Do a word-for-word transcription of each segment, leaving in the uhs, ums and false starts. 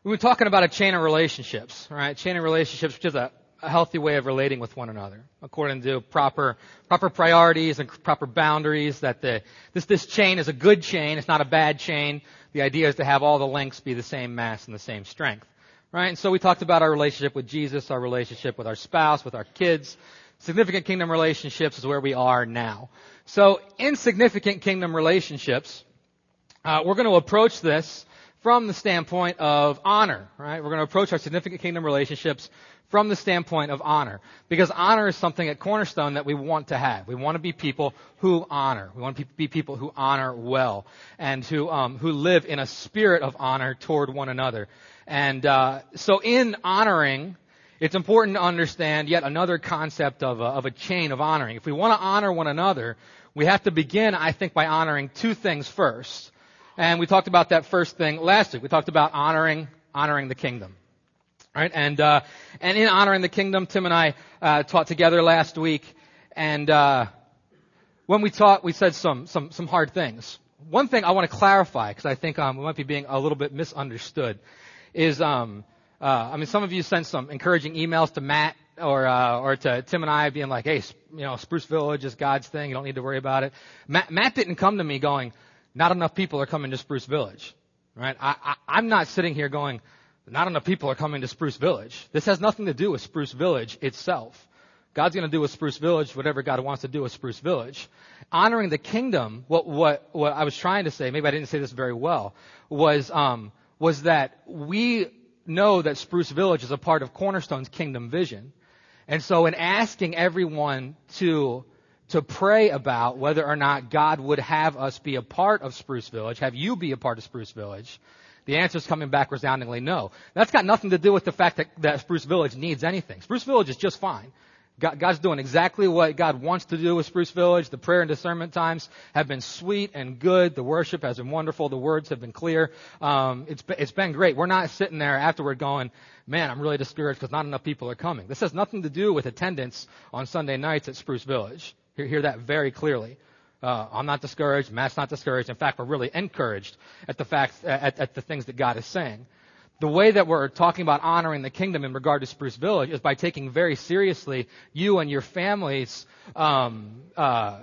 We've been talking about a chain of relationships, right? Chain of relationships, which is a, a healthy way of relating with one another, according to proper proper priorities and proper boundaries. That the this this chain is a good chain; it's not a bad chain. The idea is to have all the links be the same mass and the same strength, right? And so we talked about our relationship with Jesus, our relationship with our spouse, with our kids. Significant kingdom relationships is where we are now. So, in significant kingdom relationships, uh, we're going to approach this from the standpoint of honor, right? We're going to approach our significant kingdom relationships from the standpoint of honor. Because honor is something at Cornerstone that we want to have. We want to be people who honor. We want to be people who honor well and who um, who live in a spirit of honor toward one another. And uh, so in honoring, it's important to understand yet another concept of a, of a chain of honoring. If we want to honor one another, we have to begin, I think, by honoring two things first. And we talked about that first thing last week. We talked about honoring, honoring the kingdom, right? And uh, and in honoring the kingdom, Tim and I uh, taught together last week. And uh, when we taught, we said some some some hard things. One thing I want to clarify, because I think um, we might be being a little bit misunderstood, is um, uh, I mean, some of you sent some encouraging emails to Matt or uh, or to Tim and I, being like, "Hey, you know, Spruce Village is God's thing. You don't need to worry about it." Matt, Matt didn't come to me going, not enough people are coming to Spruce Village, right? I, I, I'm not sitting here going, not enough people are coming to Spruce Village. This has nothing to do with Spruce Village itself. God's going to do with Spruce Village whatever God wants to do with Spruce Village. Honoring the kingdom, what what what I was trying to say, maybe I didn't say this very well, was um was that we know that Spruce Village is a part of Cornerstone's kingdom vision, and so in asking everyone to to pray about whether or not God would have us be a part of Spruce Village, have you be a part of Spruce Village, the answer is coming back resoundingly no. That's got nothing to do with the fact that, that Spruce Village needs anything. Spruce Village is just fine. God, God's doing exactly what God wants to do with Spruce Village. The prayer and discernment times have been sweet and good. The worship has been wonderful. The words have been clear. Um, it's, it's been great. We're not sitting there afterward going, man, I'm really discouraged because not enough people are coming. This has nothing to do with attendance on Sunday nights at Spruce Village. Hear, hear that very clearly. Uh, I'm not discouraged. Matt's not discouraged. In fact, we're really encouraged at the fact, at, at the things that God is saying. The way that we're talking about honoring the kingdom in regard to Spruce Village is by taking very seriously you and your family's um, uh,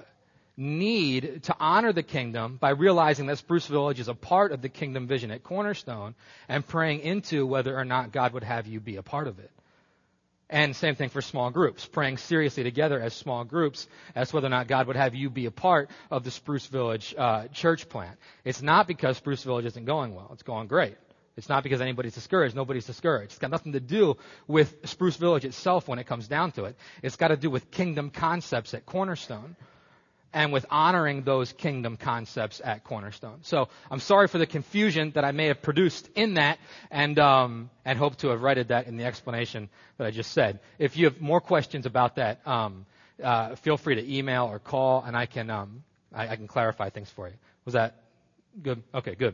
need to honor the kingdom by realizing that Spruce Village is a part of the kingdom vision at Cornerstone and praying into whether or not God would have you be a part of it. And same thing for small groups, praying seriously together as small groups as to whether or not God would have you be a part of the Spruce Village uh, church plant. It's not because Spruce Village isn't going well. It's going great. It's not because anybody's discouraged. Nobody's discouraged. It's got nothing to do with Spruce Village itself when it comes down to it. It's got to do with kingdom concepts at Cornerstone and with honoring those kingdom concepts at Cornerstone. So I'm sorry for the confusion that I may have produced in that, and um, and hope to have righted that in the explanation that I just said. If you have more questions about that, um, uh, feel free to email or call, and I can um, I, I can clarify things for you. Was that good? Okay, good.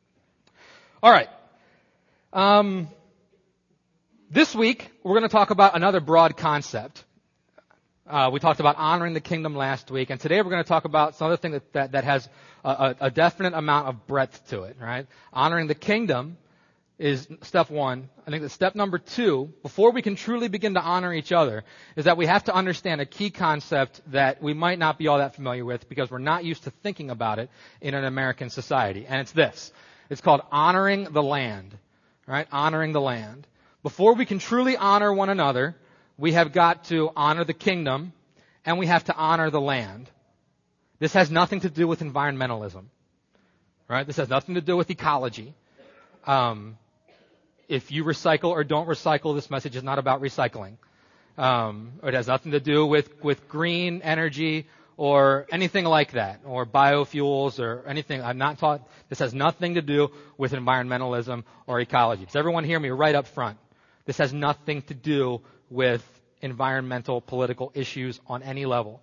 All right. Um, this week we're going to talk about another broad concept. Uh, we talked about honoring the kingdom last week, and today we're going to talk about some other thing that, that, that has a, a definite amount of breadth to it, right? Honoring the kingdom is step one. I think that step number two, before we can truly begin to honor each other, is that we have to understand a key concept that we might not be all that familiar with because we're not used to thinking about it in an American society, and it's this. It's called honoring the land, right? Honoring the land. Before we can truly honor one another, we have got to honor the kingdom, and we have to honor the land. This has nothing to do with environmentalism, right? This has nothing to do with ecology. Um, if you recycle or don't recycle, this message is not about recycling. Um, it has nothing to do with, with green energy or anything like that, or biofuels or anything. I'm not taught. This has nothing to do with environmentalism or ecology. Does everyone hear me right up front? This has nothing to do with environmental, political issues on any level.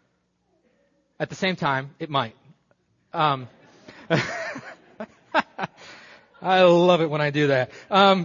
At the same time, it might. Um, I love it when I do that. Um,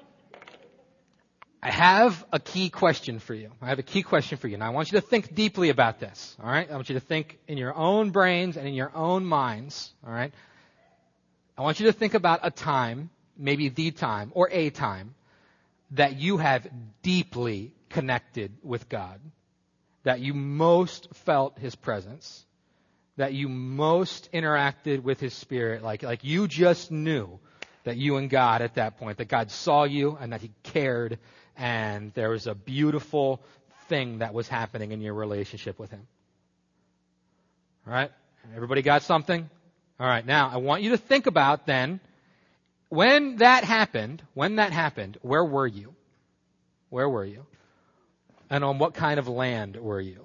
I have a key question for you. I have a key question for you. Now, I want you to think deeply about this, all right? I want you to think in your own brains and in your own minds, all right? I want you to think about a time maybe the time, or a time, that you have deeply connected with God, that you most felt His presence, that you most interacted with His Spirit, like, like you just knew that you and God at that point, that God saw you and that He cared, and there was a beautiful thing that was happening in your relationship with Him. All right? Everybody got something? All right. Now, I want you to think about then, when that happened, when that happened, where were you? Where were you? And on what kind of land were you?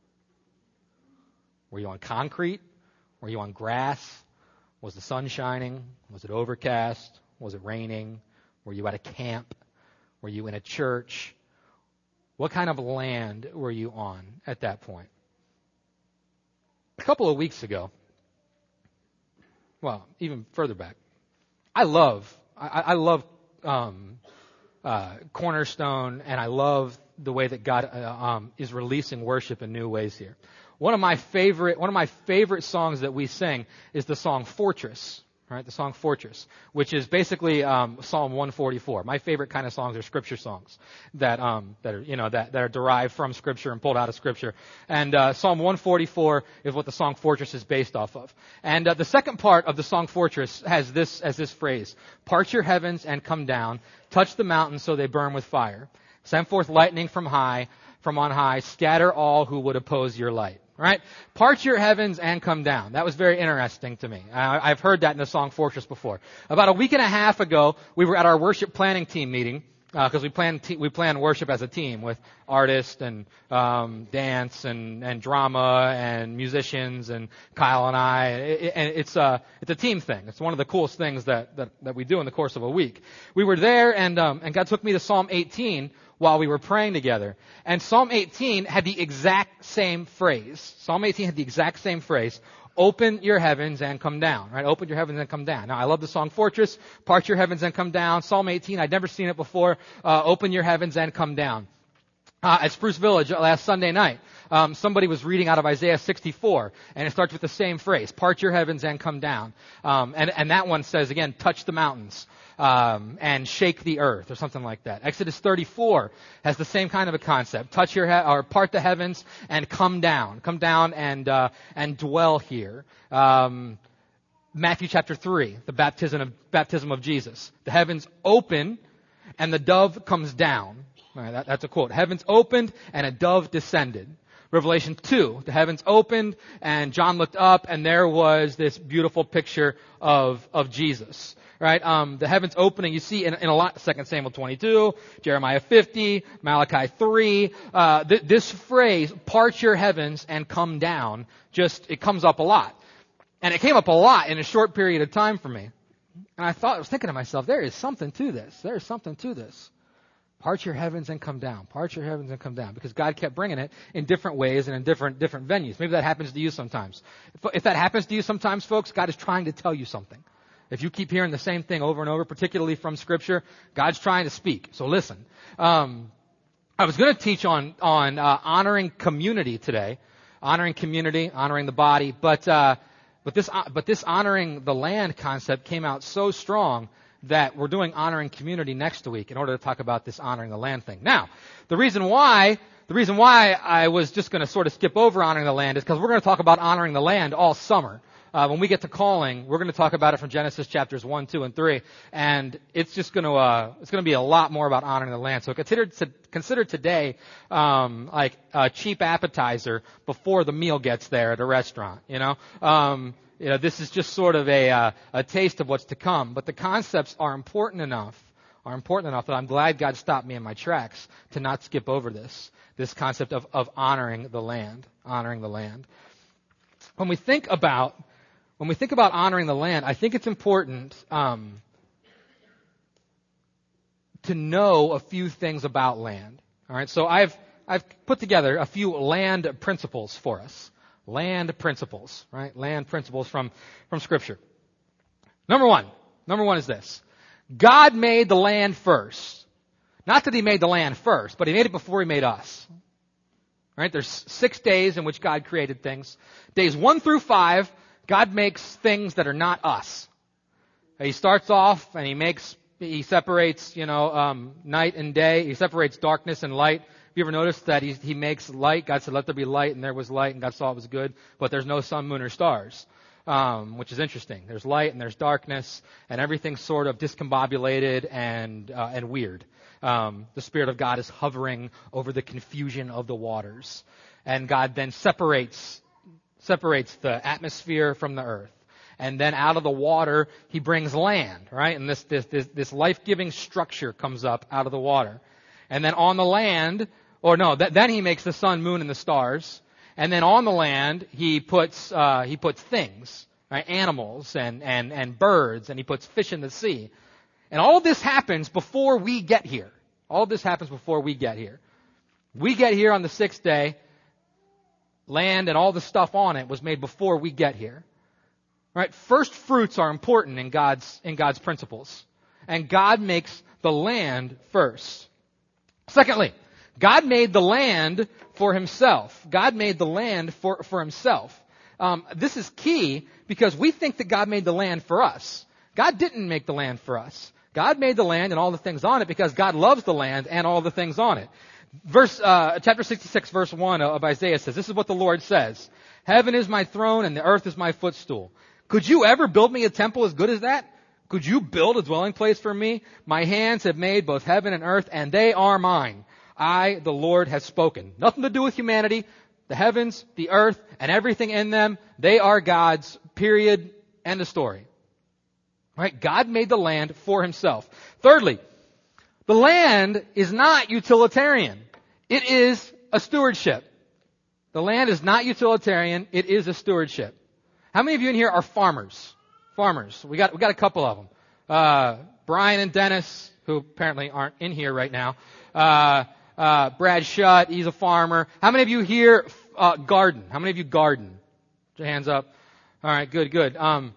Were you on concrete? Were you on grass? Was the sun shining? Was it overcast? Was it raining? Were you at a camp? Were you in a church? What kind of land were you on at that point? A couple of weeks ago, well, even further back, I love, I, I love um, uh, Cornerstone, and I love the way that God uh, um, is releasing worship in new ways here. One of my favorite, one of my favorite songs that we sing is the song Fortress. Right, the song Fortress, which is basically um, Psalm one forty-four. My favorite kind of songs are Scripture songs that um, that are you know that, that are derived from Scripture and pulled out of Scripture. And uh, Psalm one forty-four is what the song Fortress is based off of. And uh, the second part of the song Fortress has this as this phrase: "Part your heavens and come down, touch the mountains so they burn with fire. Send forth lightning from high, from on high. Scatter all who would oppose your light." Right? Part your heavens and come down. That was very interesting to me. I, I've heard that in the song Fortress before. About a week and a half ago, we were at our worship planning team meeting, because uh, we plan te- we plan worship as a team with artists and um, dance and, and drama and musicians and Kyle and I. It, and it's a it's a team thing. It's one of the coolest things that that, that we do in the course of a week. We were there, and um, and God took me to Psalm eighteen while we were praying together. And Psalm eighteen had the exact same phrase. Psalm eighteen had the exact same phrase. Open your heavens and come down, right? Open your heavens and come down. Now, I love the song Fortress. Part your heavens and come down. Psalm eighteen, I'd never seen it before. Uh, open your heavens and come down. Uh, at Spruce Village last Sunday night, um, somebody was reading out of Isaiah sixty-four, and it starts with the same phrase, part your heavens and come down. Um, and, and that one says, again, touch the mountains. Um, and shake the earth, or something like that. Exodus thirty-four has the same kind of a concept. Touch your he- or part the heavens and come down, come down and uh, and dwell here. Um, Matthew chapter three, the baptism of baptism of Jesus. The heavens open, and the dove comes down. All right, that, that's a quote. Heavens opened, and a dove descended. Revelation two, the heavens opened, and John looked up, and there was this beautiful picture of of Jesus. Right, um, the heavens opening, you see in, in a lot, Second Samuel twenty-two, Jeremiah fifty, Malachi three, uh, th- this phrase, part your heavens and come down, just, it comes up a lot. And it came up a lot in a short period of time for me. And I thought, I was thinking to myself, there is something to this. There is something to this. Part your heavens and come down. Part your heavens and come down. Because God kept bringing it in different ways and in different, different venues. Maybe that happens to you sometimes. If, if that happens to you sometimes, folks, God is trying to tell you something. If you keep hearing the same thing over and over, particularly from Scripture, God's trying to speak. So listen. Um, I was going to teach on on uh, honoring community today, honoring community, honoring the body, but uh, but this uh, but this honoring the land concept came out so strong that we're doing honoring community next week in order to talk about this honoring the land thing. Now, the reason why the reason why I was just going to sort of skip over honoring the land is because we're going to talk about honoring the land all summer. Uh, when we get to calling, we're going to talk about it from Genesis chapters one, two, and three, and it's just going to uh, it's going to be a lot more about honoring the land. So consider to, consider today um, like a cheap appetizer before the meal gets there at a restaurant. You know, um, you know, this is just sort of a uh, a taste of what's to come. But the concepts are important enough, are important enough that I'm glad God stopped me in my tracks to not skip over this this concept of of honoring the land, honoring the land. When we think about When we think about honoring the land, I think it's important um, to know a few things about land. All right, so I've I've put together a few land principles for us. Land principles, right? Land principles from from Scripture. Number one, number one is this: God made the land first. Not that He made the land first, but He made it before He made us. Right? There's six days in which God created things. Days one through five. God makes things that are not us. He starts off and he makes, he separates, you know, um, night and day. He separates darkness and light. Have you ever noticed that he, he makes light? God said, let there be light, and there was light, and God saw it was good, but there's no sun, moon, or stars, um, which is interesting. There's light and there's darkness, and everything's sort of discombobulated and, uh, and weird. Um, the Spirit of God is hovering over the confusion of the waters. And God then separates, separates the atmosphere from the earth. And then out of the water, He brings land, right? And this, this, this, this life-giving structure comes up out of the water. And then on the land, or no, th- then He makes the sun, moon, and the stars. And then on the land, He puts, uh, He puts things, right? Animals and, and, and birds, and He puts fish in the sea. And all of this happens before we get here. All of this happens before we get here. We get here on the sixth day. Land and all the stuff on it was made before we get here. Right? First fruits are important in God's, in God's principles. And God makes the land first. Secondly, God made the land for Himself. God made the land for, for Himself. Um, this is key because we think that God made the land for us. God didn't make the land for us. God made the land and all the things on it because God loves the land and all the things on it. Verse, uh, chapter sixty-six, verse one of Isaiah says, this is what the Lord says. Heaven is my throne and the earth is my footstool. Could you ever build me a temple as good as that? Could you build a dwelling place for me? My hands have made both heaven and earth, and they are mine. I, the Lord, have spoken. Nothing to do with humanity. The heavens, the earth, and everything in them, they are God's, period, end of story. Right? God made the land for Himself. Thirdly, the land is not utilitarian. It is a stewardship. The land is not utilitarian. It is a stewardship. How many of you in here are farmers? Farmers. We got, we got a couple of them. Uh, Brian and Dennis, who apparently aren't in here right now. Uh, uh, Brad Shutt, he's a farmer. How many of you here, uh, garden? How many of you garden? Put your hands up. All right, good, good. Um,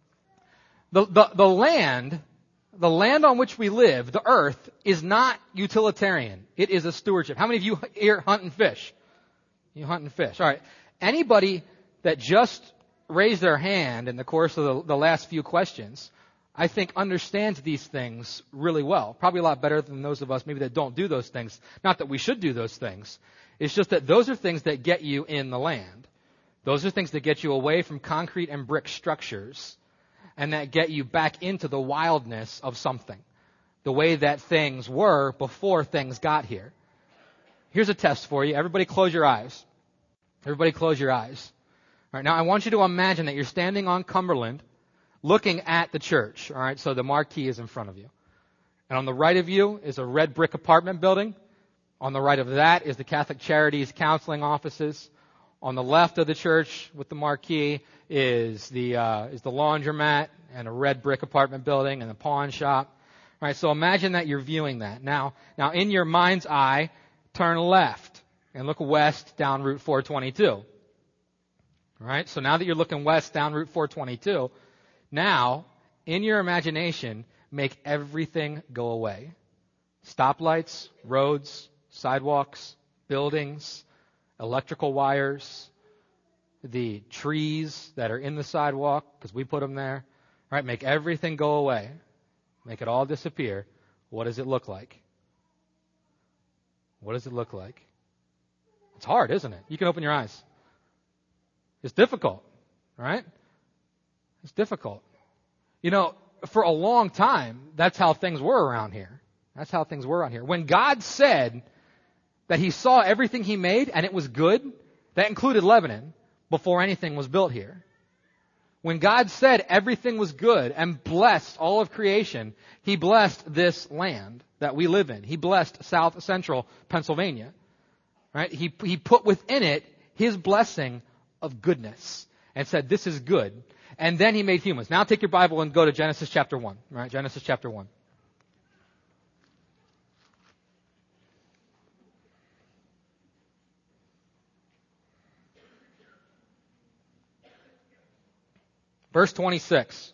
the, the, the land, the land on which we live, the earth, is not utilitarian. It is a stewardship. How many of you here hunt and fish? You hunt and fish. All right. Anybody that just raised their hand in the course of the, the last few questions, I think understands these things really well. Probably a lot better than those of us maybe that don't do those things. Not that we should do those things. It's just that those are things that get you in the land. Those are things that get you away from concrete and brick structures and that get you back into the wildness of something. The way that things were before things got here. Here's a test for you. Everybody close your eyes. Everybody close your eyes. All right, now I want you to imagine that you're standing on Cumberland looking at the church. All right, so the marquee is in front of you. And on the right of you is a red brick apartment building. On the right of that is the Catholic Charities counseling offices. On the left of the church with the marquee is the uh, is the laundromat and a red brick apartment building and a pawn shop. All right, so imagine that you're viewing that. Now, now in your mind's eye, turn left and look west down Route four twenty-two. All right, so now that you're looking west down Route four twenty-two, now, in your imagination, make everything go away. Stoplights, roads, sidewalks, buildings, electrical wires, the trees that are in the sidewalk, because we put them there. All right, make everything go away. Make it all disappear. What does it look like? What does it look like? It's hard, isn't it? You can open your eyes. It's difficult, right? It's difficult. You know, for a long time, that's how things were around here. That's how things were around here. When God said that He saw everything He made and it was good, that included Lebanon, before anything was built here. When God said everything was good and blessed all of creation, He blessed this land that we live in. He blessed South Central Pennsylvania. Right? He, he put within it His blessing of goodness and said, this is good. And then He made humans. Now take your Bible and go to Genesis chapter one. Right? Genesis chapter one. Verse twenty-six.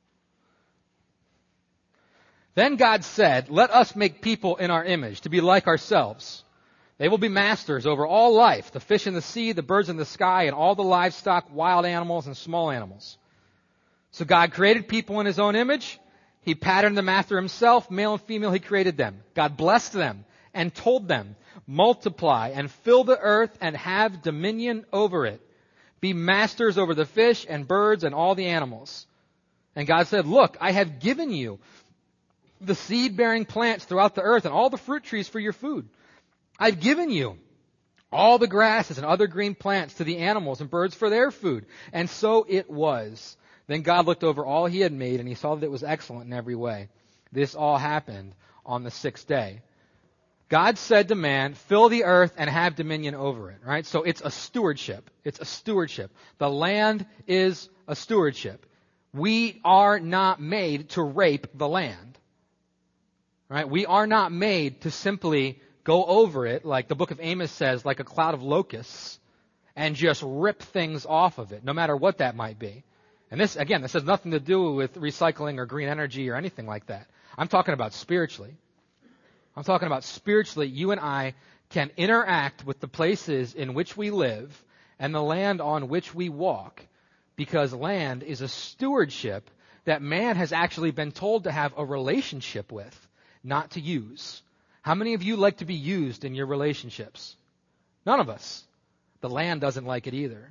Then God said, let us make people in our image, to be like ourselves. They will be masters over all life, the fish in the sea, the birds in the sky, and all the livestock, wild animals, and small animals. So God created people in his own image. He patterned them after himself. Male and female, he created them. God blessed them and told them, multiply and fill the earth and have dominion over it. Be masters over the fish and birds and all the animals. And God said, look, I have given you the seed-bearing plants throughout the earth and all the fruit trees for your food. I've given you all the grasses and other green plants to the animals and birds for their food. And so it was. Then God looked over all he had made, and he saw that it was excellent in every way. This all happened on the sixth day. God said to man, fill the earth and have dominion over it, right? So it's a stewardship. It's a stewardship. The land is a stewardship. We are not made to rape the land, right? We are not made to simply go over it, like the book of Amos says, like a cloud of locusts, and just rip things off of it, no matter what that might be. And this, again, this has nothing to do with recycling or green energy or anything like that. I'm talking about spiritually. I'm talking about spiritually, you and I can interact with the places in which we live and the land on which we walk, because land is a stewardship that man has actually been told to have a relationship with, not to use. How many of you like to be used in your relationships? None of us. The land doesn't like it either.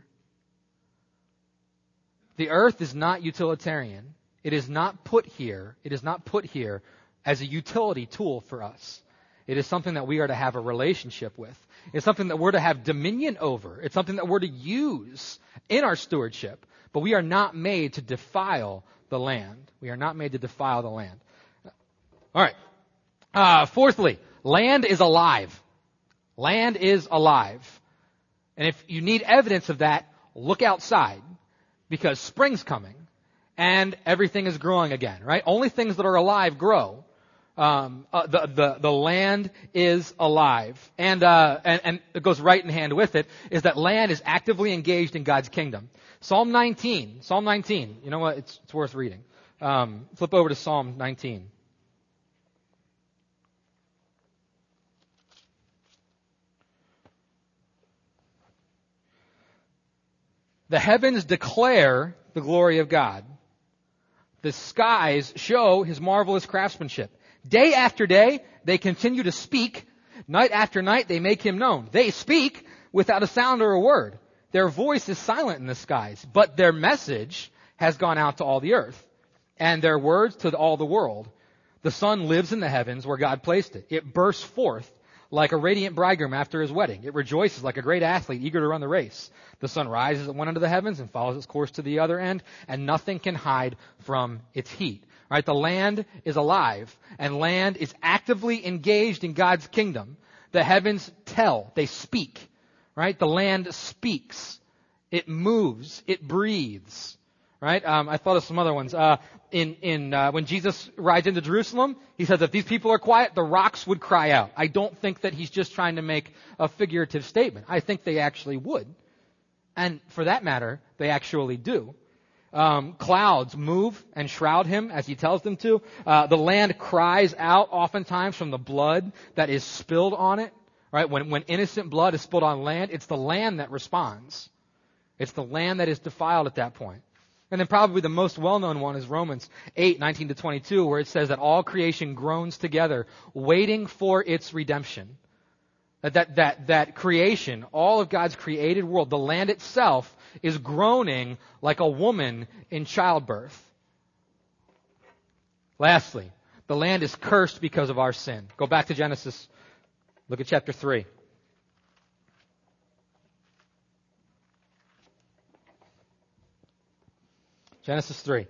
The earth is not utilitarian. It is not put here. It is not put here as a utility tool for us. It is something that we are to have a relationship with. It's something that we're to have dominion over. It's something that we're to use in our stewardship. But we are not made to defile the land. We are not made to defile the land. All right. Uh, fourthly, land is alive. Land is alive. And if you need evidence of that, look outside, because spring's coming and everything is growing again, right? Only things that are alive grow. Um, uh, the, the, the land is alive. And, uh, and, and it goes right in hand with it, is that land is actively engaged in God's kingdom. Psalm nineteen, Psalm nineteen, you know what? It's, it's worth reading. Um, flip over to Psalm nineteen. The heavens declare the glory of God. The skies show his marvelous craftsmanship. Day after day, they continue to speak. Night after night, they make him known. They speak without a sound or a word. Their voice is silent in the skies, but their message has gone out to all the earth, and their words to all the world. The sun lives in the heavens where God placed it. It bursts forth like a radiant bridegroom after his wedding. It rejoices like a great athlete eager to run the race. The sun rises at one end of the heavens and follows its course to the other end, and nothing can hide from its heat. All right, the land is alive, and land is actively engaged in God's kingdom. The heavens tell, they speak. Right? The land speaks. It moves. It breathes. Right? Um, I thought of some other ones. Uh, in in uh, when Jesus rides into Jerusalem, he says, if these people are quiet, the rocks would cry out. I don't think that he's just trying to make a figurative statement. I think they actually would. And for that matter, they actually do. Um, clouds move and shroud him as he tells them to. Uh, the land cries out oftentimes from the blood that is spilled on it. Right? When, when innocent blood is spilled on land, it's the land that responds. It's the land that is defiled at that point. And then probably the most well-known one is Romans eight, nineteen to twenty-two, where it says that all creation groans together, waiting for its redemption. That, that, that, that creation, all of God's created world, the land itself, is groaning like a woman in childbirth. Lastly, the land is cursed because of our sin. Go back to Genesis. Look at chapter three. Genesis three.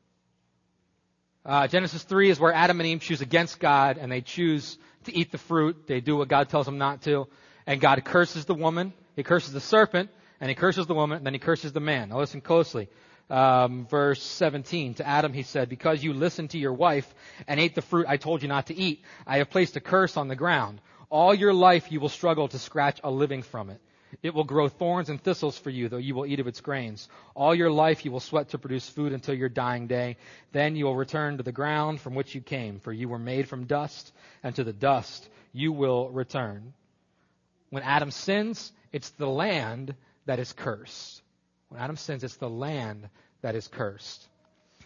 Uh, Genesis three is where Adam and Eve choose against God, and they choose to eat the fruit. They do what God tells them not to. And God curses the woman. He curses the serpent, and he curses the woman, and then he curses the man. Now listen closely. Um, verse seventeen, to Adam he said, because you listened to your wife and ate the fruit I told you not to eat, I have placed a curse on the ground. All your life you will struggle to scratch a living from it. It will grow thorns and thistles for you, though you will eat of its grains. All your life you will sweat to produce food until your dying day. Then you will return to the ground from which you came, for you were made from dust, and to the dust you will return. When Adam sins, it's the land that is cursed. When Adam sins, it's the land that is cursed.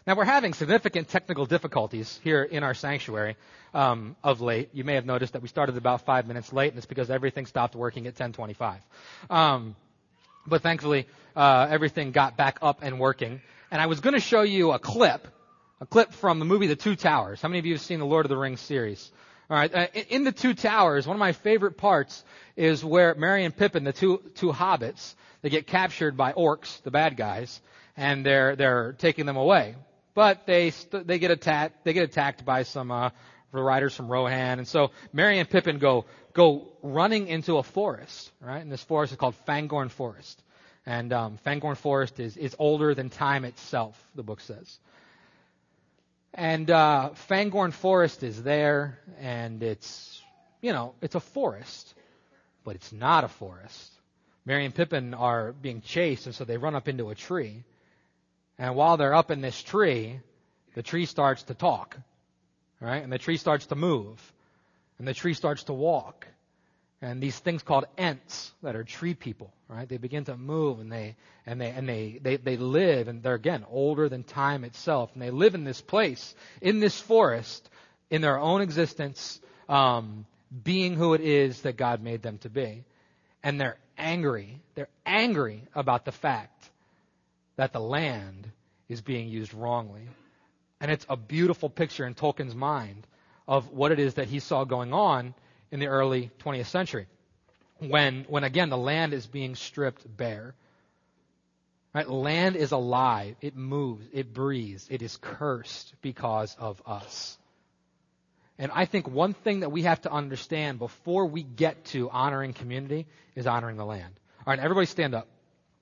Now, we're having significant technical difficulties here in our sanctuary um, of late. You may have noticed that we started about five minutes late, and it's because everything stopped working at ten twenty-five. Um, but thankfully, uh, everything got back up and working. And I was going to show you a clip, a clip from the movie The Two Towers. How many of you have seen the Lord of the Rings series? All right, uh, in The Two Towers, one of my favorite parts is where Merry and Pippin, the two two hobbits, they get captured by orcs, the bad guys, and they're they're taking them away. But they st- they get attacked they get attacked by some uh, riders from Rohan, and so Merry and Pippin go go running into a forest, right? And this forest is called Fangorn Forest, and um, Fangorn Forest is is older than time itself, the book says. And uh, Fangorn Forest is there, and it's you know it's a forest, but it's not a forest. Merry and Pippin are being chased, and so they run up into a tree. And while they're up in this tree, the tree starts to talk, right? And the tree starts to move, and the tree starts to walk. And these things called Ents that are tree people, right? They begin to move, and they and they and they they, they live, and they're again older than time itself, and they live in this place, in this forest, in their own existence, um, being who it is that God made them to be. And they're angry. They're angry about the fact that the land is being used wrongly. And it's a beautiful picture in Tolkien's mind of what it is that he saw going on in the early twentieth century. When, when again, the land is being stripped bare. Right? Land is alive. It moves. It breathes. It is cursed because of us. And I think one thing that we have to understand before we get to honoring community is honoring the land. All right, everybody stand up.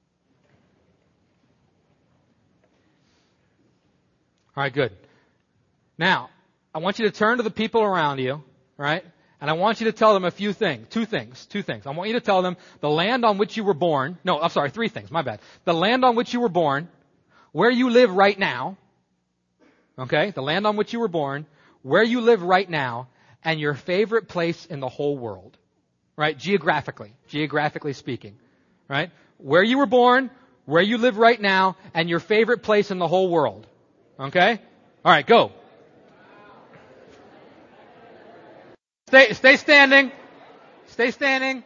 All right, good. Now, I want you to turn to the people around you, right? And I want you to tell them a few things, two things, two things. I want you to tell them the land on which you were born. No, I'm sorry, three things, my bad. The land on which you were born, where you live right now, okay? The land on which you were born, where you live right now, and your favorite place in the whole world, right? Geographically, geographically speaking, right? Where you were born, where you live right now, and your favorite place in the whole world. Okay? All right, go. Stay, stay standing. Stay standing.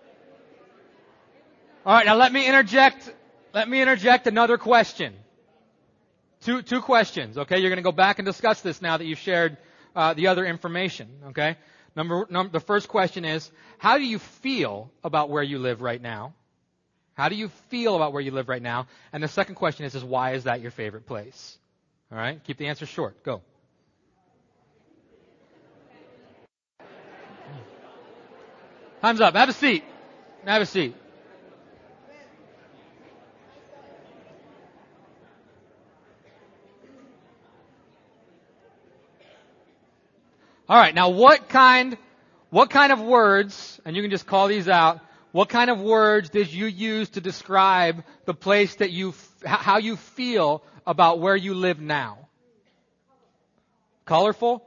All right, now let me interject. Let me interject another question. Two, two questions. Okay, you're going to go back and discuss this now that you've shared uh, the other information. Okay. Number, number, the first question is, how do you feel about where you live right now? How do you feel about where you live right now? And the second question is, is why is that your favorite place? All right, keep the answer short. Go. Time's up. Have a seat. Have a seat. All right, now what kind, what kind of words, and you can just call these out, what kind of words did you use to describe the place that you, how you feel about where you live now? Colorful?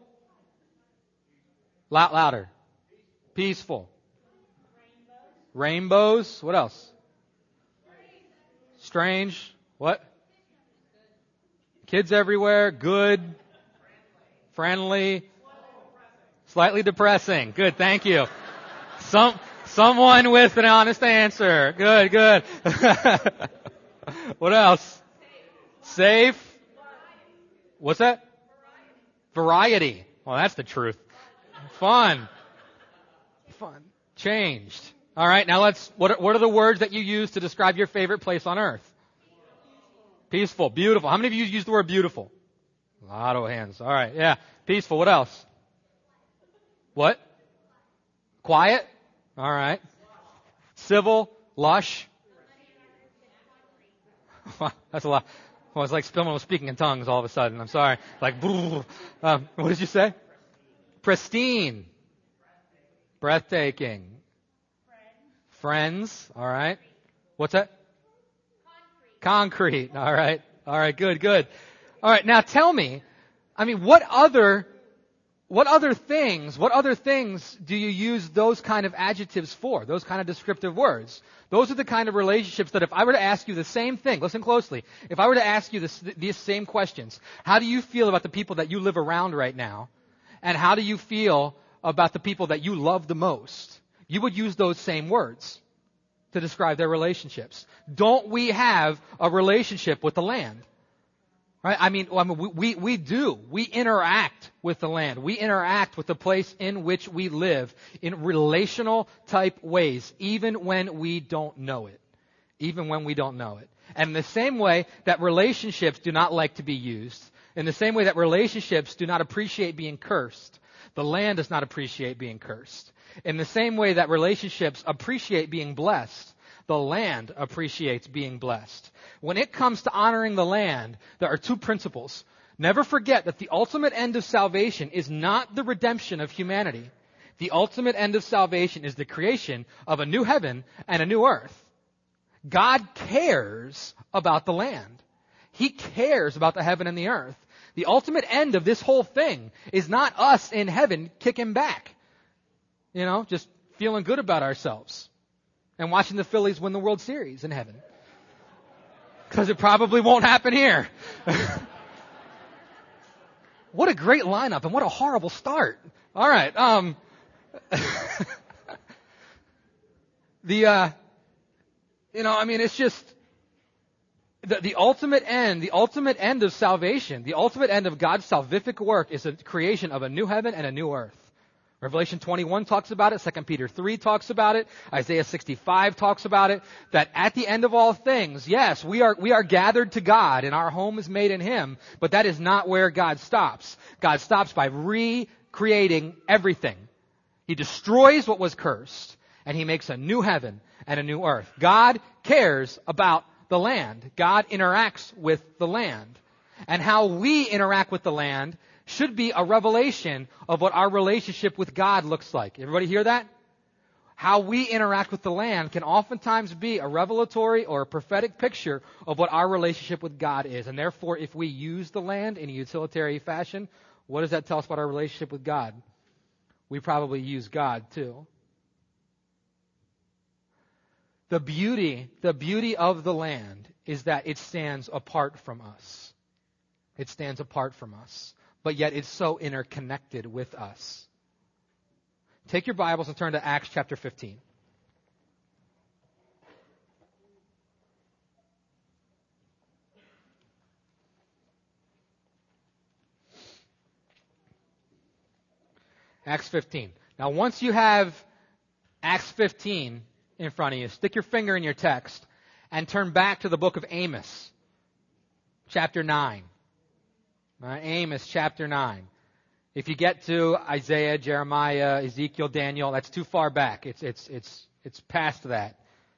Loud, louder. Peaceful. Rainbows. What else? Strange. What? Kids everywhere. Good. Friendly. Slightly depressing. Good. Thank you. Some, someone with an honest answer. Good, good. What else? Safe. What's that? Variety. Well, that's the truth. Fun. Fun. Changed. All right, now let's, what are, what are the words that you use to describe your favorite place on earth? Peaceful. Beautiful. How many of you use the word beautiful? A lot of hands. All right, yeah. Peaceful. What else? What? Quiet. All right. Civil. Lush. That's a lot. Well, it's like someone was speaking in tongues all of a sudden. I'm sorry. Like, um, what did you say? Pristine. Breathtaking. Friends. All right. What's that? Concrete. Concrete. All right. All right. Good, good. All right. Now tell me, I mean, what other, what other things, what other things do you use those kind of adjectives for, those kind of descriptive words? Those are the kind of relationships that if I were to ask you the same thing, listen closely, if I were to ask you this, these same questions, how do you feel about the people that you live around right now? And how do you feel about the people that you love the most? You would use those same words to describe their relationships. Don't we have a relationship with the land? Right? I mean, I mean we, we, we do. We interact with the land. We interact with the place in which we live in relational type ways, even when we don't know it. Even when we don't know it. And in the same way that relationships do not like to be used, in the same way that relationships do not appreciate being cursed, the land does not appreciate being cursed. In the same way that relationships appreciate being blessed, the land appreciates being blessed. When it comes to honoring the land, there are two principles. Never forget that the ultimate end of salvation is not the redemption of humanity. The ultimate end of salvation is the creation of a new heaven and a new earth. God cares about the land. He cares about the heaven and the earth. The ultimate end of this whole thing is not us in heaven kicking back. You know, just feeling good about ourselves and watching the Phillies win the World Series in heaven. Because it probably won't happen here. What a great lineup and what a horrible start. All right. Um, the, uh, you know, I mean, it's just the, the ultimate end, the ultimate end of salvation, the ultimate end of God's salvific work is the creation of a new heaven and a new earth. Revelation twenty-one talks about it. Second Peter three talks about it. Isaiah sixty-five talks about it. That at the end of all things, yes, we are, we are gathered to God and our home is made in Him. But that is not where God stops. God stops by recreating everything. He destroys what was cursed and He makes a new heaven and a new earth. God cares about the land. God interacts with the land. And how we interact with the land should be a revelation of what our relationship with God looks like. Everybody hear that? How we interact with the land can oftentimes be a revelatory or a prophetic picture of what our relationship with God is. And therefore, if we use the land in a utilitarian fashion, what does that tell us about our relationship with God? We probably use God too. The beauty, the beauty of the land is that it stands apart from us. It stands apart from us. But yet it's so interconnected with us. Take your Bibles and turn to Acts chapter fifteen. Acts fifteen. Now once you have Acts fifteen in front of you, stick your finger in your text and turn back to the book of Amos, chapter nine. Uh, Amos chapter nine. If you get to Isaiah, Jeremiah, Ezekiel, Daniel, that's too far back. It's it's it's it's past that.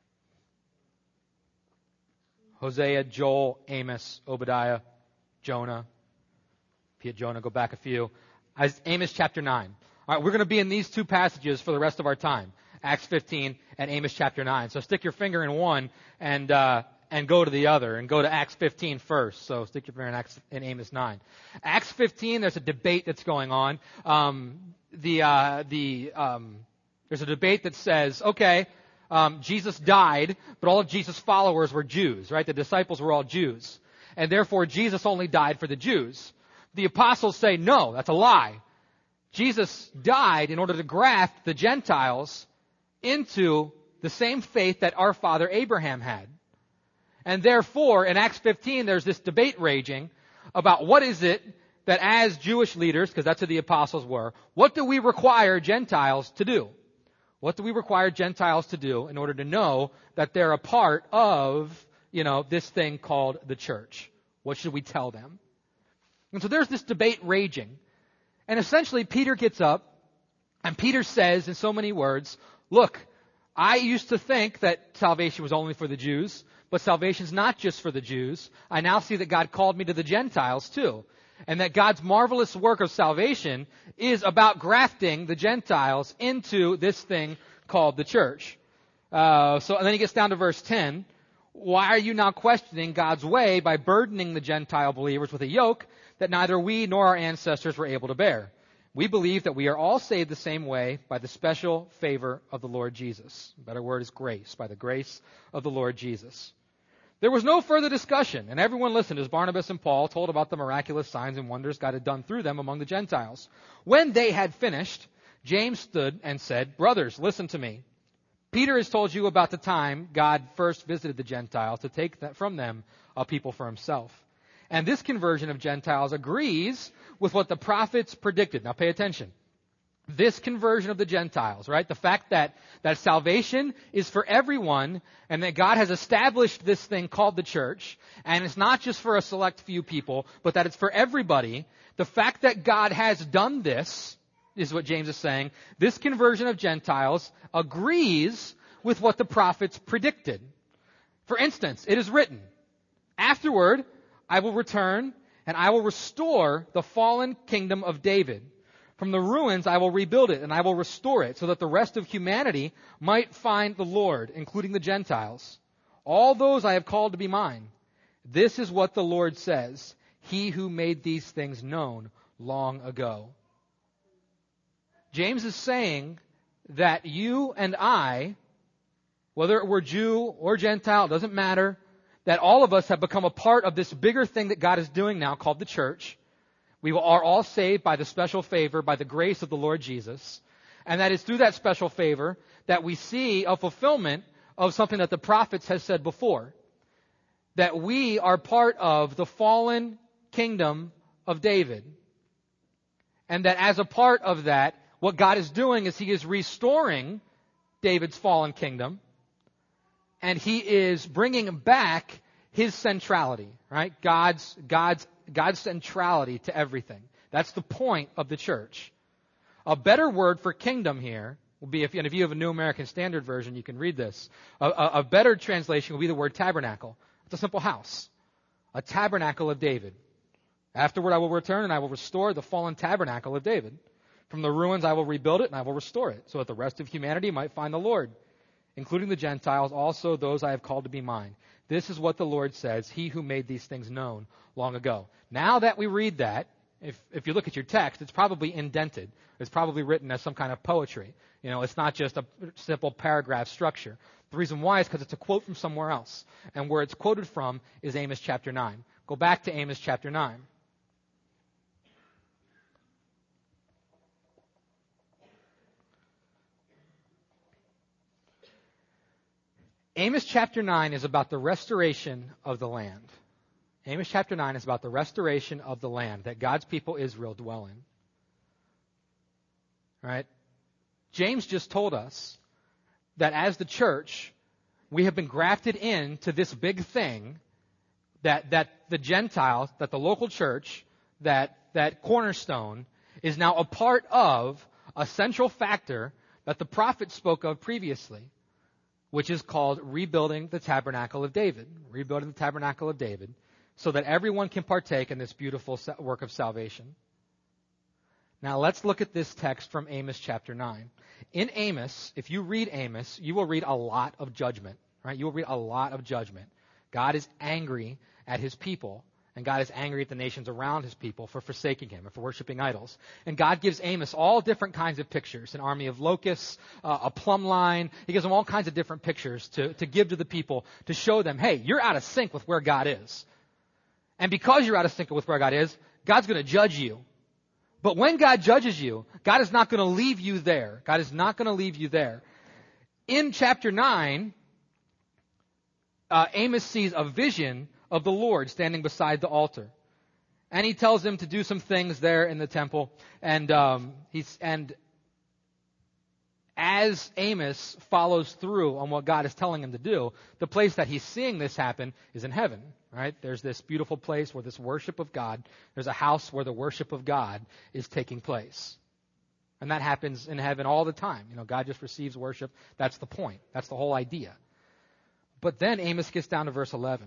Hosea, Joel, Amos, Obadiah, Jonah. If you had Jonah, go back a few. Amos chapter nine. All right, we're going to be in these two passages for the rest of our time. Acts fifteen and Amos chapter nine. So stick your finger in one and uh and go to the other, and go to Acts fifteen first. So stick your finger in, Acts, in Amos nine. Acts fifteen, there's a debate that's going on. Um, the uh, the um, there's a debate that says, okay, um, Jesus died, but all of Jesus' followers were Jews, right? The disciples were all Jews, and therefore Jesus only died for the Jews. The apostles say, no, that's a lie. Jesus died in order to graft the Gentiles into the same faith that our father Abraham had. And therefore, in Acts fifteen, there's this debate raging about what is it that as Jewish leaders, because that's who the apostles were, what do we require Gentiles to do? What do we require Gentiles to do in order to know that they're a part of, you know, this thing called the church? What should we tell them? And so there's this debate raging. And essentially, Peter gets up, and Peter says in so many words, look, I used to think that salvation was only for the Jews, but salvation's not just for the Jews. I now see that God called me to the Gentiles too. And that God's marvelous work of salvation is about grafting the Gentiles into this thing called the church. Uh, so, and then he gets down to verse ten. Why are you now questioning God's way by burdening the Gentile believers with a yoke that neither we nor our ancestors were able to bear? We believe that we are all saved the same way by the special favor of the Lord Jesus. A better word is grace, by the grace of the Lord Jesus. There was no further discussion, and everyone listened as Barnabas and Paul told about the miraculous signs and wonders God had done through them among the Gentiles. When they had finished, James stood and said, "Brothers, listen to me. Peter has told you about the time God first visited the Gentiles to take that from them a people for himself. And this conversion of Gentiles agrees with what the prophets predicted." Now pay attention. This conversion of the Gentiles, right? The fact that, that salvation is for everyone and that God has established this thing called the church, and it's not just for a select few people, but that it's for everybody. The fact that God has done this is what James is saying. This conversion of Gentiles agrees with what the prophets predicted. For instance, it is written, "Afterward, I will return and I will restore the fallen kingdom of David. From the ruins I will rebuild it and I will restore it so that the rest of humanity might find the Lord, including the Gentiles. All those I have called to be mine. This is what the Lord says, He who made these things known long ago." James is saying that you and I, whether we're Jew or Gentile, it doesn't matter, that all of us have become a part of this bigger thing that God is doing now called the church. We are all saved by the special favor, by the grace of the Lord Jesus. And that is through that special favor that we see a fulfillment of something that the prophets have said before. That we are part of the fallen kingdom of David. And that as a part of that, what God is doing is He is restoring David's fallen kingdom. And He is bringing back His centrality, right? God's, God's, God's centrality to everything. That's the point of the church. A better word for kingdom here will be, if, and if you have a New American Standard Version, you can read this. A, a, a better translation will be the word tabernacle. It's a simple house. A tabernacle of David. Afterward I will return and I will restore the fallen tabernacle of David. From the ruins I will rebuild it and I will restore it so that the rest of humanity might find the Lord, including the Gentiles, also those I have called to be mine. This is what the Lord says, He who made these things known long ago. Now that we read that, if, if you look at your text, it's probably indented. It's probably written as some kind of poetry. You know, it's not just a simple paragraph structure. The reason why is because it's a quote from somewhere else. And where it's quoted from is Amos chapter nine. Go back to Amos chapter nine. Amos chapter nine is about the restoration of the land. Amos chapter nine is about the restoration of the land that God's people Israel dwell in. Right? James just told us that as the church, we have been grafted into this big thing that, that the Gentiles, that the local church, that, that Cornerstone is now a part of a central factor that the prophet spoke of previously, which is called rebuilding the tabernacle of David. Rebuilding the tabernacle of David so that everyone can partake in this beautiful work of salvation. Now let's look at this text from Amos chapter nine. In Amos, if you read Amos, you will read a lot of judgment. Right? You will read a lot of judgment. God is angry at His people. And God is angry at the nations around His people for forsaking Him, or for worshiping idols. And God gives Amos all different kinds of pictures. An army of locusts, uh, a plumb line. He gives them all kinds of different pictures to, to give to the people to show them, hey, you're out of sync with where God is. And because you're out of sync with where God is, God's going to judge you. But when God judges you, God is not going to leave you there. God is not going to leave you there. In chapter nine, uh, Amos sees a vision of the Lord standing beside the altar. And He tells him to do some things there in the temple. And um, he's and as Amos follows through on what God is telling him to do, the place that he's seeing this happen is in heaven. Right? There's this beautiful place where this worship of God, there's a house where the worship of God is taking place. And that happens in heaven all the time. You know, God just receives worship. That's the point. That's the whole idea. But then Amos gets down to verse eleven.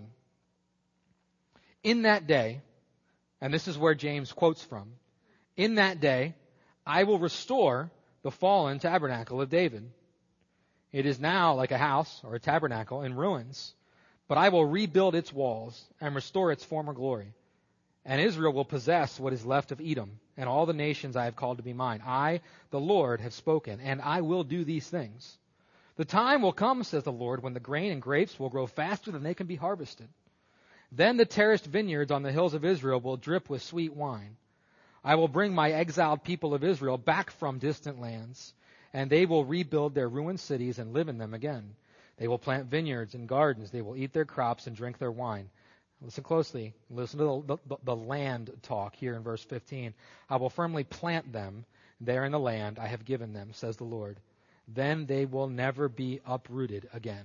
In that day, and this is where James quotes from, in that day, I will restore the fallen tabernacle of David. It is now like a house or a tabernacle in ruins, but I will rebuild its walls and restore its former glory. And Israel will possess what is left of Edom, and all the nations I have called to be mine. I, the Lord, have spoken, and I will do these things. The time will come, says the Lord, when the grain and grapes will grow faster than they can be harvested. Then the terraced vineyards on the hills of Israel will drip with sweet wine. I will bring my exiled people of Israel back from distant lands, and they will rebuild their ruined cities and live in them again. They will plant vineyards and gardens. They will eat their crops and drink their wine. Listen closely. Listen to the, the, the land talk here in verse fifteen. I will firmly plant them there in the land I have given them, says the Lord. Then they will never be uprooted again.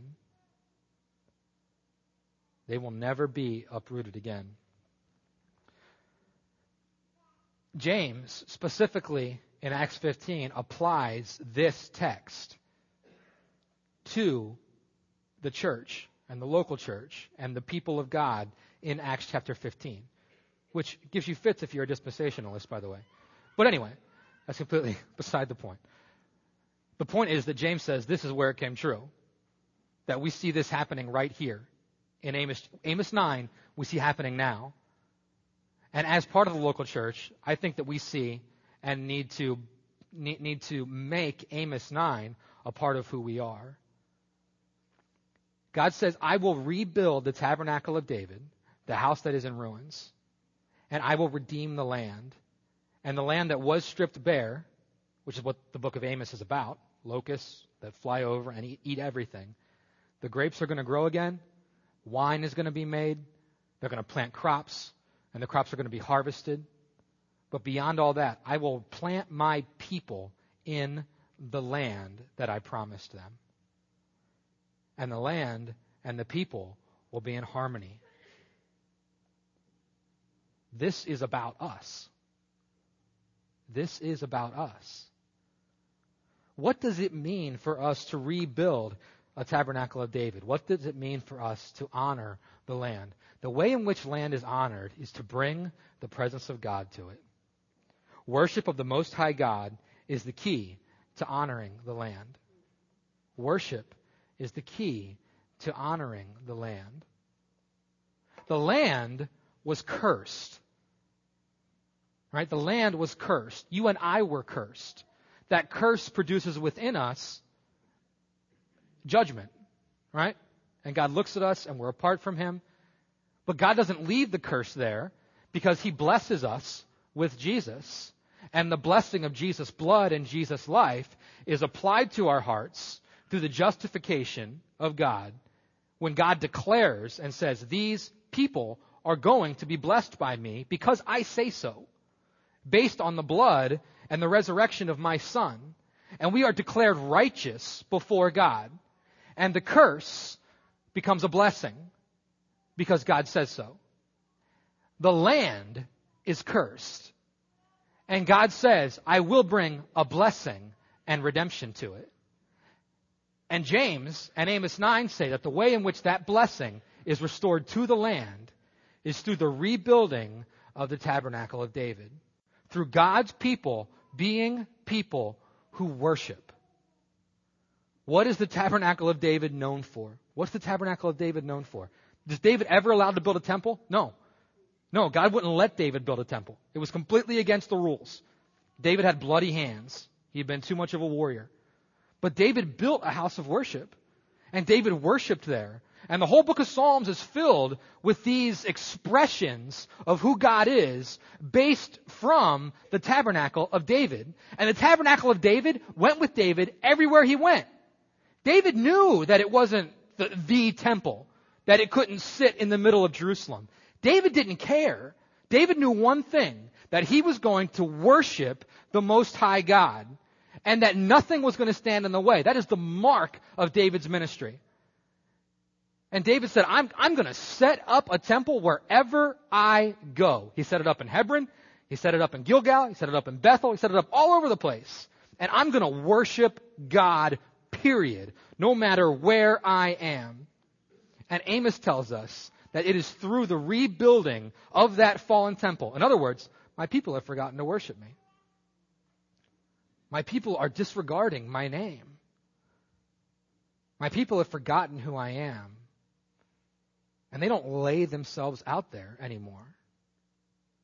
They will never be uprooted again. James, specifically in Acts fifteen, applies this text to the church and the local church and the people of God in Acts chapter fifteen, which gives you fits if you're a dispensationalist, by the way. But anyway, that's completely beside the point. The point is that James says this is where it came true, that we see this happening right here. In Amos, Amos nine, we see happening now. And as part of the local church, I think that we see and need to need, need to make Amos nine a part of who we are. God says, I will rebuild the tabernacle of David, the house that is in ruins, and I will redeem the land. And the land that was stripped bare, which is what the book of Amos is about, locusts that fly over and eat, eat everything. The grapes are going to grow again. Wine is going to be made. They're going to plant crops, and the crops are going to be harvested. But beyond all that, I will plant my people in the land that I promised them. And the land and the people will be in harmony. This is about us. This is about us. What does it mean for us to rebuild a tabernacle of David? What does it mean for us to honor the land? The way in which land is honored is to bring the presence of God to it. Worship of the Most High God is the key to honoring the land. Worship is the key to honoring the land. The land was cursed. Right? The land was cursed. You and I were cursed. That curse produces within us judgment. Right? And God looks at us and we're apart from Him. But God doesn't leave the curse there because He blesses us with Jesus. And the blessing of Jesus' blood and Jesus' life is applied to our hearts through the justification of God, when God declares and says, these people are going to be blessed by me because I say so, based on the blood and the resurrection of my Son. And we are declared righteous before God. And the curse becomes a blessing because God says so. The land is cursed. And God says, I will bring a blessing and redemption to it. And James and Amos nine say that the way in which that blessing is restored to the land is through the rebuilding of the tabernacle of David. Through God's people being people who worship. What is the tabernacle of David known for? What's the tabernacle of David known for? Was David ever allowed to build a temple? No. No, God wouldn't let David build a temple. It was completely against the rules. David had bloody hands. He had been too much of a warrior. But David built a house of worship, and David worshiped there. And the whole book of Psalms is filled with these expressions of who God is based from the tabernacle of David. And the tabernacle of David went with David everywhere he went. David knew that it wasn't the, the temple, that it couldn't sit in the middle of Jerusalem. David didn't care. David knew one thing, that he was going to worship the Most High God. And that nothing was going to stand in the way. That is the mark of David's ministry. And David said, I'm, I'm going to set up a temple wherever I go. He set it up in Hebron. He set it up in Gilgal. He set it up in Bethel. He set it up all over the place. And I'm going to worship God, period, no matter where I am. And Amos tells us that it is through the rebuilding of that fallen temple. In other words, my people have forgotten to worship me. My people are disregarding my name. My people have forgotten who I am. And they don't lay themselves out there anymore.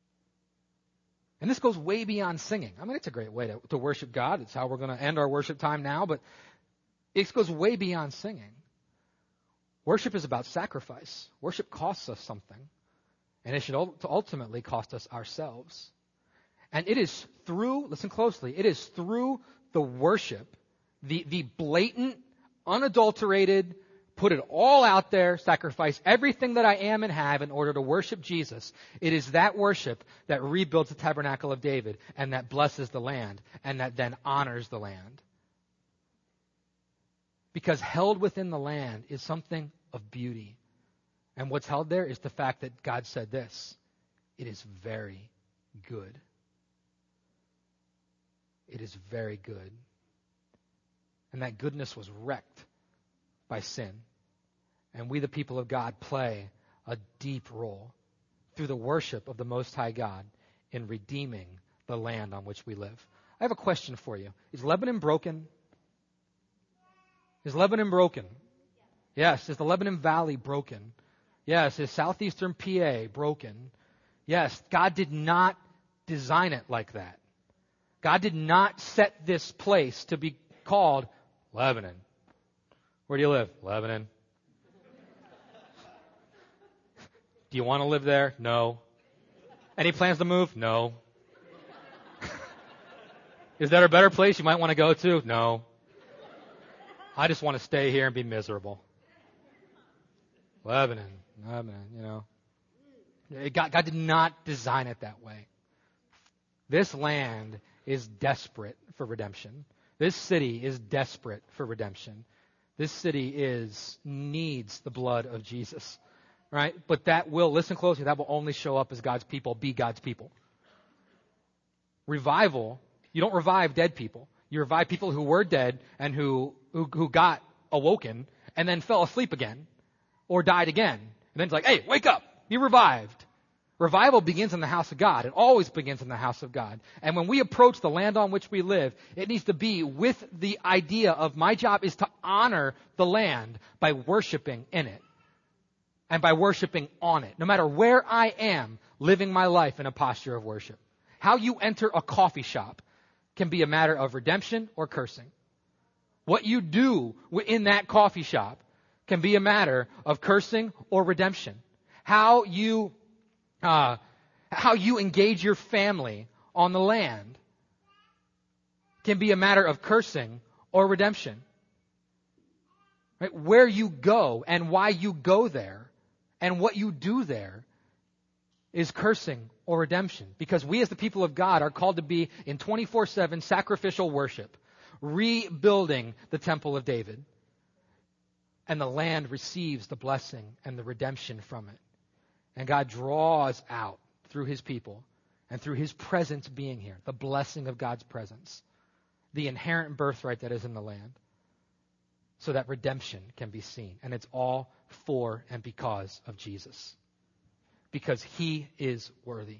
And this goes way beyond singing. I mean, it's a great way to, to worship God. It's how we're going to end our worship time now, but it goes way beyond singing. Worship is about sacrifice. Worship costs us something. And it should ultimately cost us ourselves. And it is through, listen closely, it is through the worship, the, the blatant, unadulterated, put it all out there, sacrifice everything that I am and have in order to worship Jesus. It is that worship that rebuilds the tabernacle of David and that blesses the land and that then honors the land. Because held within the land is something of beauty. And what's held there is the fact that God said this: it is very good. It is very good. And that goodness was wrecked by sin. And we, the people of God, play a deep role through the worship of the Most High God in redeeming the land on which we live. I have a question for you. Is Lebanon broken? Is Lebanon broken? Yes. Is the Lebanon Valley broken? Yes. Is southeastern P A broken? Yes. God did not design it like that. God did not set this place to be called Lebanon. Where do you live? Lebanon. Do you want to live there? No. Any plans to move? No. Is there a better place you might want to go to? No. I just want to stay here and be miserable. Lebanon, Lebanon, you know. God, God did not design it that way. This land is desperate for redemption. This city is desperate for redemption. This city is needs the blood of Jesus. Right? But that will, listen closely, that will only show up as God's people, be God's people. Revival, you don't revive dead people. You revive people who were dead and who, who, who got awoken and then fell asleep again or died again. And then it's like, hey, wake up, be revived. Revival begins in the house of God. It always begins in the house of God. And when we approach the land on which we live, it needs to be with the idea of my job is to honor the land by worshiping in it. And by worshiping on it, no matter where I am, living my life in a posture of worship. How you enter a coffee shop can be a matter of redemption or cursing. What you do in that coffee shop can be a matter of cursing or redemption. How you, uh, how you engage your family on the land can be a matter of cursing or redemption. Right? Where you go and why you go there and what you do there is cursing or redemption. Because we as the people of God are called to be in twenty-four seven sacrificial worship, rebuilding the temple of David. And the land receives the blessing and the redemption from it. And God draws out through his people and through his presence being here, the blessing of God's presence, the inherent birthright that is in the land, so that redemption can be seen. And it's all for and because of Jesus. Because he is worthy.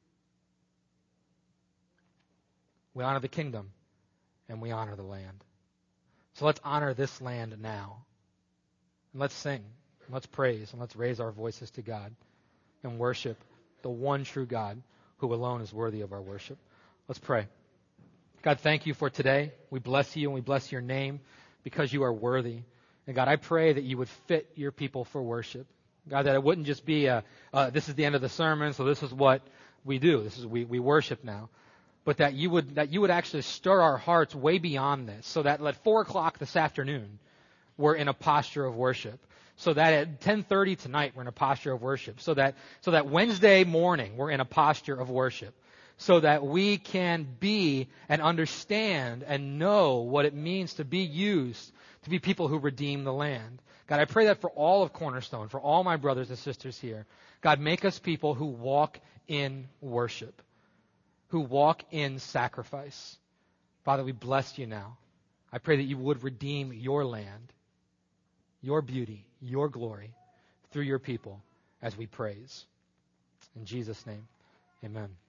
We honor the kingdom and we honor the land. So let's honor this land now. And let's sing, and let's praise, and let's raise our voices to God and worship the one true God who alone is worthy of our worship. Let's pray. God, thank you for today. We bless you and we bless your name because you are worthy. And God, I pray that you would fit your people for worship. God, that it wouldn't just be a, uh, this is the end of the sermon, so this is what we do. This is we, we worship now. But that you would that you would actually stir our hearts way beyond this, so that at four o'clock this afternoon, we're in a posture of worship. So that at ten thirty tonight, we're in a posture of worship. So that so that Wednesday morning, we're in a posture of worship. So that we can be and understand and know what it means to be used to be people who redeem the land. God, I pray that for all of Cornerstone, for all my brothers and sisters here, God, make us people who walk in worship, who walk in sacrifice. Father, we bless you now. I pray that you would redeem your land, your beauty, your glory through your people as we praise. In Jesus' name, amen.